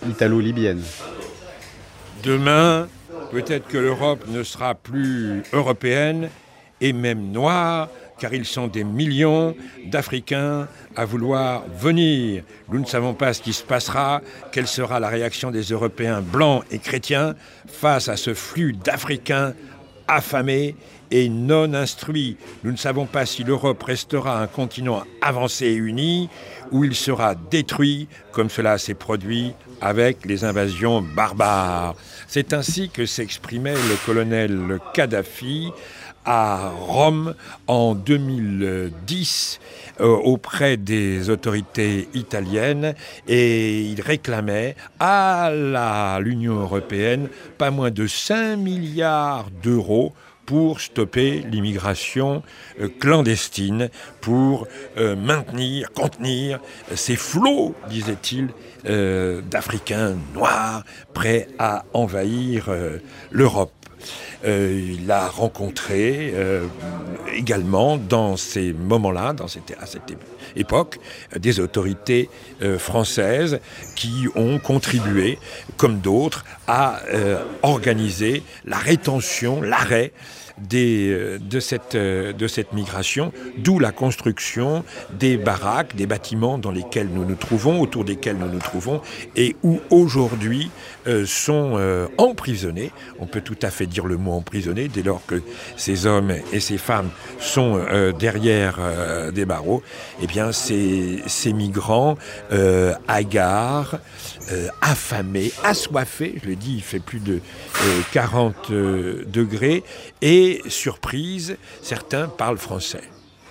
italo-libyenne. Demain, peut-être que l'Europe ne sera plus européenne et même noire, car ils sont des millions d'Africains à vouloir venir. Nous ne savons pas ce qui se passera, quelle sera la réaction des Européens blancs et chrétiens face à ce flux d'Africains affamés et non instruits. Nous ne savons pas si l'Europe restera un continent avancé et uni ou il sera détruit comme cela s'est produit avec les invasions barbares. C'est ainsi que s'exprimait le colonel Kadhafi à Rome en 2010 auprès des autorités italiennes et il réclamait à l'Union européenne pas moins de 5 milliards d'euros pour stopper l'immigration clandestine, pour contenir ces flots, disait-il, d'Africains noirs prêts à envahir l'Europe. Il a rencontré également dans ces moments-là, à cette époque, des autorités françaises qui ont contribué, comme d'autres, à organiser la rétention, l'arrêt de cette migration, d'où la construction des baraques, des bâtiments dans lesquels nous nous trouvons, autour desquels nous nous trouvons, et où aujourd'hui sont emprisonnés, on peut tout à fait dire le mot emprisonnés, dès lors que ces hommes et ces femmes sont derrière des barreaux, eh bien ces migrants hagards, affamés, assoiffés, je le dis, il fait plus de 40 degrés, et surprise, certains parlent français.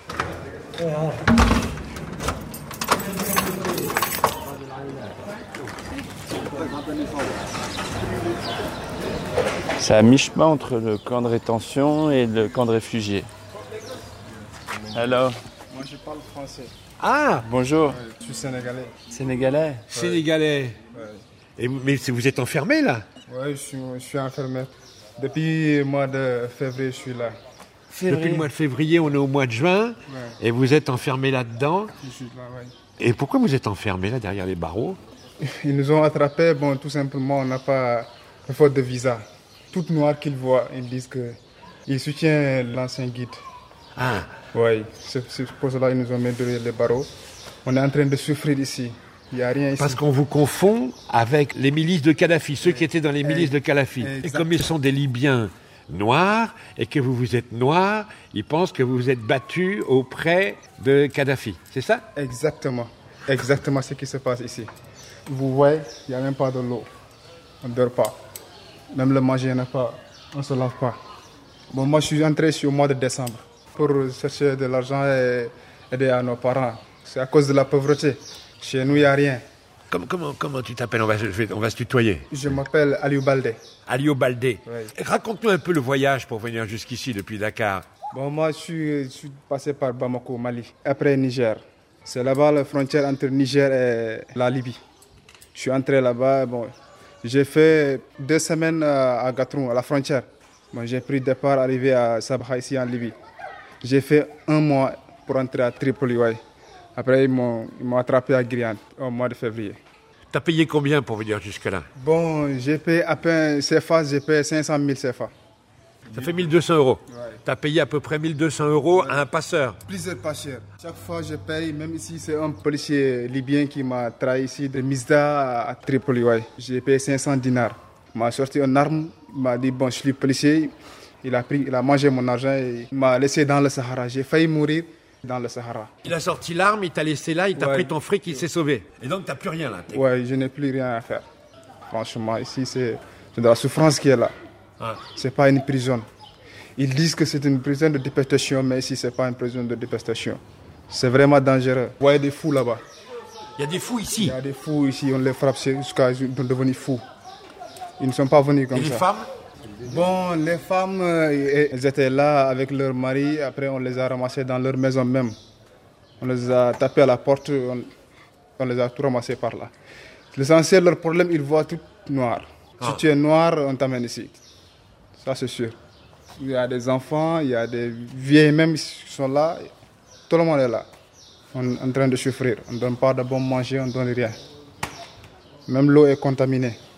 C'est à mi-chemin entre le camp de rétention et le camp de réfugiés. Alors. Moi je parle français. Ah, bonjour. Je suis sénégalais. Sénégalais. Sénégalais. Ouais. Mais vous êtes enfermé là? Oui, je suis enfermé. Depuis le mois de février, je suis là. Depuis le mois de février, on est au mois de juin, Ouais. et vous êtes enfermé là-dedans. Je suis là, ouais. Et pourquoi vous êtes enfermé là, derrière les barreaux? Ils nous ont attrapés, bon, tout simplement, on n'a pas de faute de visa. Tout noir qu'ils voient, ils disent qu'ils soutiennent l'ancien guide. Ah, Oui, c'est pour cela qu'ils nous ont mis derrière les barreaux. On est en train de souffrir ici. Il n'y a rien ici. parce qu'on vous confond avec les milices de Kadhafi, ceux qui étaient dans les milices de Kadhafi. Et comme ils sont des Libyens noirs, et que vous êtes noirs, ils pensent que vous vous êtes battus auprès de Kadhafi. C'est ça? Exactement. Exactement ce qui se passe ici. Vous voyez, il n'y a même pas de l'eau. On ne dort pas. Même le manger, il n'y en a pas. On ne se lave pas. Bon, moi, je suis entré ici au mois de décembre pour chercher de l'argent et aider à nos parents. C'est à cause de la pauvreté. Chez nous, il n'y a rien. Comment tu t'appelles? On va se tutoyer. Je m'appelle Aliou Baldé. Aliou Baldé. Oui. Raconte-nous un peu le voyage pour venir jusqu'ici depuis Dakar. Bon, moi, je suis passé par Bamako, Mali, après Niger. C'est là-bas la frontière entre Niger et la Libye. Je suis entré là-bas. Bon, j'ai fait 2 semaines à Gatroun, à la frontière. Bon, j'ai pris départ, arrivé à Sabha, ici en Libye. J'ai fait 1 mois pour entrer à Tripoli. Ouais. Après, ils m'ont attrapé à Guyane au mois de février. T'as payé combien pour venir jusque-là? Bon, j'ai payé à peine CFA, j'ai payé 500 000 CFA. Ça fait 1200 euros. Ouais. T'as payé à peu près 1200 euros à un passeur. Plusieurs pas cher. Chaque fois, je paye, même ici, c'est un policier libyen qui m'a trahi ici de Misda à Tripoli. Ouais. J'ai payé 500 dinars. Il m'a sorti une arme, il m'a dit, bon, je suis policier. Il a mangé mon argent et il m'a laissé dans le Sahara. J'ai failli mourir dans le Sahara. Il a sorti l'arme, il t'a laissé là, il t'a Ouais. pris ton fric, il s'est sauvé. Et donc t'as plus rien là. Ouais, je n'ai plus rien à faire. Franchement, ici, c'est de la souffrance qui est là. Ah. C'est pas une prison. Ils disent que c'est une prison de déportation, mais ici, c'est pas une prison de déportation. C'est vraiment dangereux. Vous voyez des fous là-bas. Il y a des fous Il ici. y a des fous ici, on les frappe jusqu'à devenir fous. Ils ne sont pas venus comme Et les ça. femmes? Bon, les femmes, elles étaient là avec leur mari. Après, on les a ramassées dans leur maison même. On les a tapées à la porte, on les a tout ramassées par là. L'essentiel, leur problème, ils voient tout noir. Si tu es noir, on t'amène ici. Ça, c'est sûr. Il y a des enfants, il y a des vieilles même qui sont là. Tout le monde est là. On est en train de souffrir. On ne donne pas de bon manger, on ne donne rien. Même l'eau est contaminée.